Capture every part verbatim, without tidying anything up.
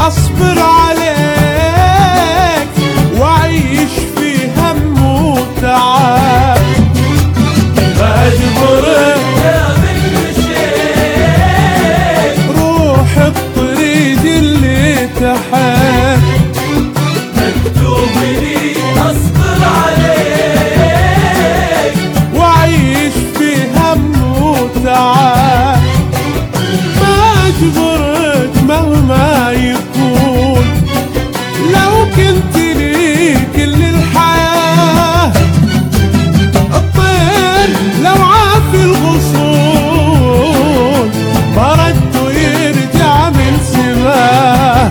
أصبر عليك وأعيش في هم وتعب، مجبورك تعمل شيء، روح الطريق اللي تحب، مكتوب لي أصبر عليك وأعيش في هم وتعب، مجبورك مهما يكون، لو كنت لي كل الحياة، الطير لو عافي الغصون برده يرجع من سماه.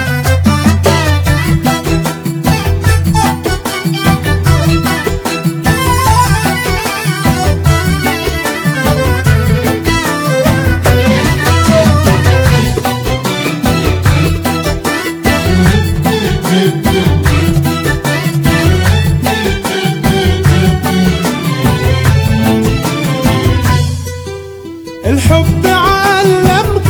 الحب علمك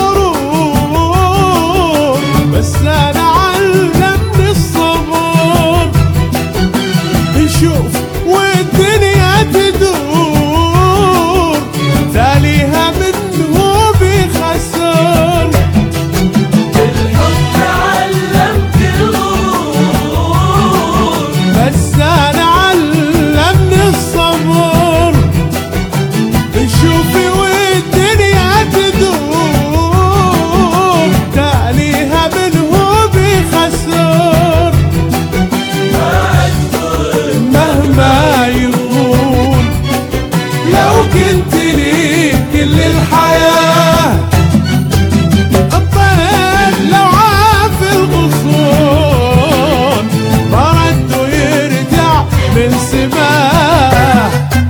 الغرور، بس انا علمني الصبر، نشوف والدنيا تدور، تاليها منه بخسر. الحب علمك الغرور، بس انا علمني الصبر، نشوفي والدنيا تدور، تاليها منه بخسر، مهما يكون، لو كنت لي كل الحياة، الطير لو عافي الغصون برده يرجع من سماه.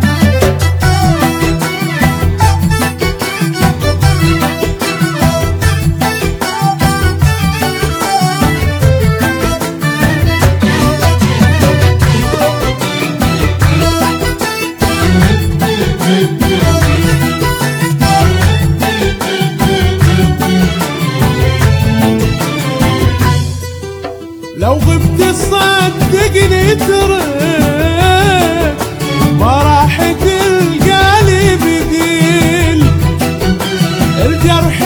لو غبت صدقني ترك، ما راح تلقى لي بديل، الجرح